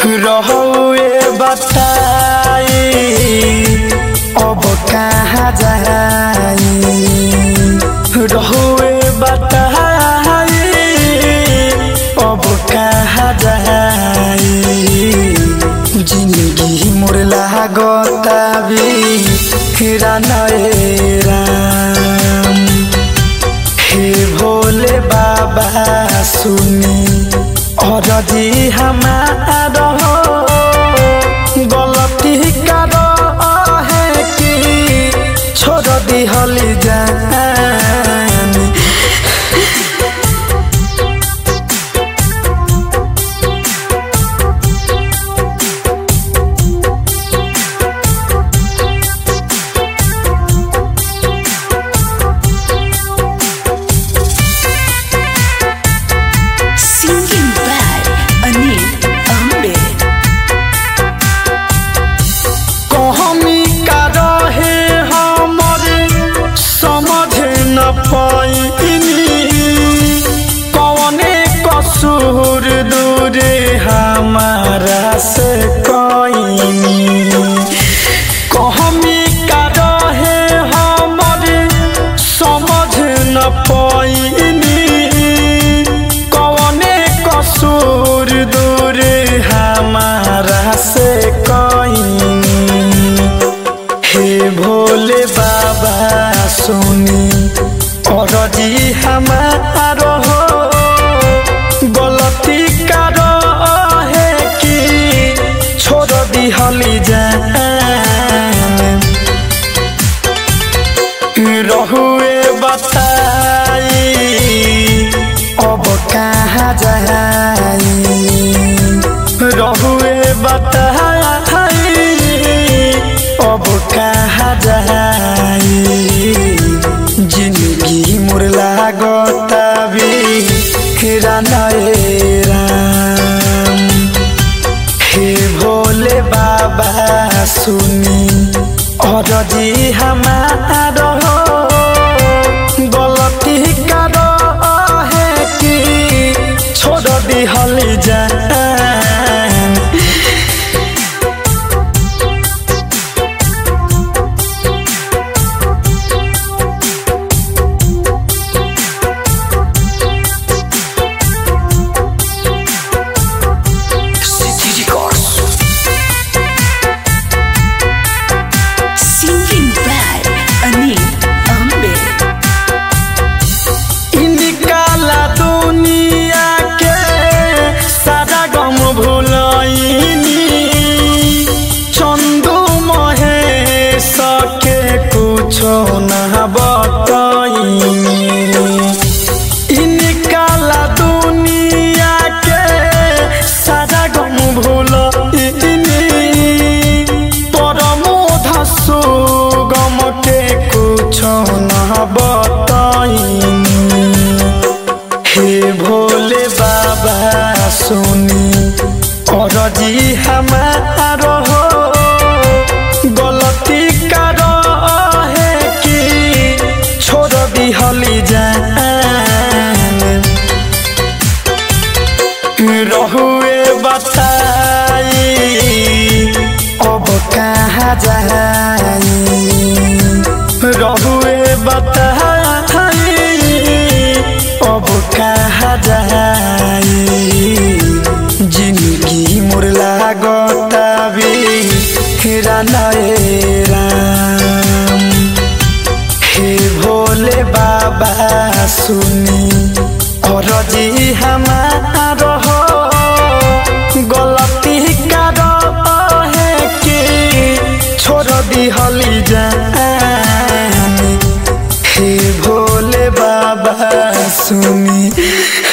रहुए बताई अब कहाँ जाई रहुए बताई अब कहाँ जाई जिंदगी मोर लागताबी नए राम हे भोले बाबा सुनी और जी हमारा गलती करो है कि छोड़ दी हली जान कौने कसूर दूर हमारा से कोई कहमी का रहे हमर समझ न पाइनी कौने कसूर दूर हमारा से कोई हे भोले बाबा सुनी और जी हमारो गलती करो है कि छोड़ दी हली जान रहुए बताई अब कहाँ जाई रहुए बताई अब कहाँ जाई जिंदगी मोर लागताबी नए राम हे भोले बाबा सुनी और जी हमारा गलती करो है कि छोड़ दी हली जान इनकाला दुनिया के सारा गम भूल परमोध सुगम के कुछ न बताइनी हे भोले बाबा सुनी और जी हमारो गलती करो है कि छोड़ दी हली जान रहुए बताई अब कहाँ जाई रहुए बताई अब कहाँ जाई जिंदगी मोर लागताबी नए राम हे भोले बाबा सुनी और जी हमारो गलती करो है कि छोड़ दी हली जान हे भोले बाबा सुनी।